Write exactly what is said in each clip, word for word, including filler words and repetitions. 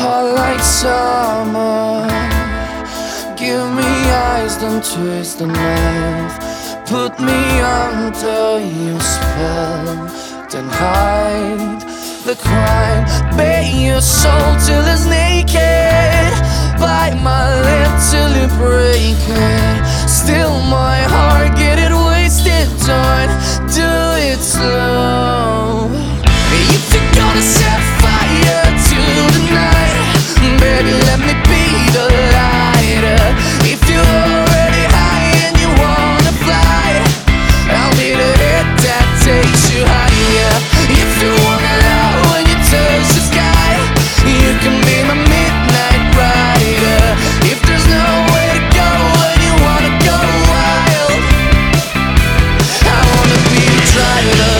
hot like summer. Give me eyes, don't twist the knife. Put me under your spell, then hide the crime. Bare your soul till it's naked. Bite my lip till you break it. Still my heart, get it wasted. Don't do it slow. If you're gonna set fire to the night, baby, let me be the lighter. If you're already high and you wanna fly, I'll be the hit that takes you higher. If you wanna love when you touch the sky, you can be my midnight rider. If there's nowhere to go when you wanna go wild, I wanna be the driver.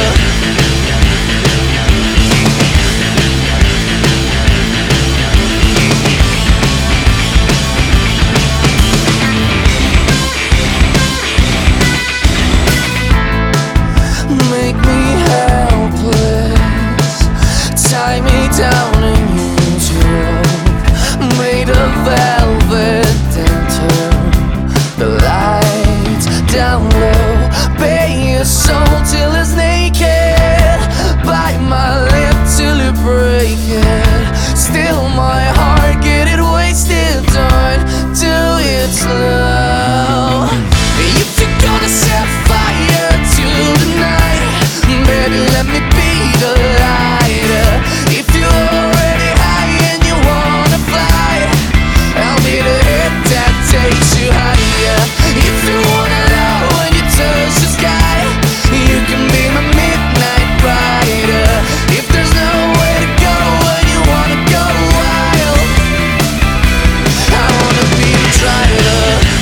Make me helpless, tie me down and use your rope. Made of velvet, then turn the lights down low. Bare your soul till it's naked. Bite my lip till you break it. Still my heart, get it wasted. Don't do it slow. If you're gonna set fire to the night, baby, let me be the lighter. If you're already high and you wanna fly, I'll be the hit that takes you higher. If you wanna love when you touch the sky, you can be my midnight rider. If there's nowhere to go when you wanna go wild, I wanna be the driver.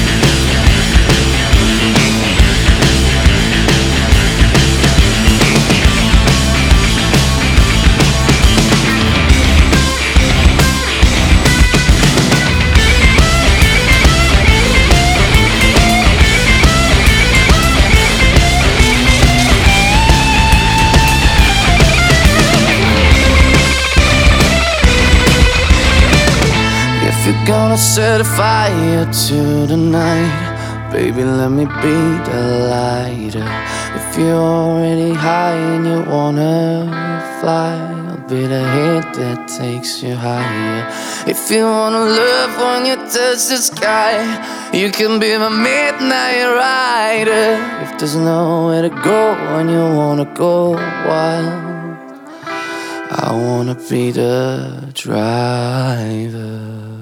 If you're gonna set a fire to the night, baby, let me be the lighter. If you're already high and you wanna fly, I'll be the hit that takes you higher. If you wanna love when you touch the sky, you can be my midnight rider. If there's nowhere to go when you wanna go wild, I wanna be the driver.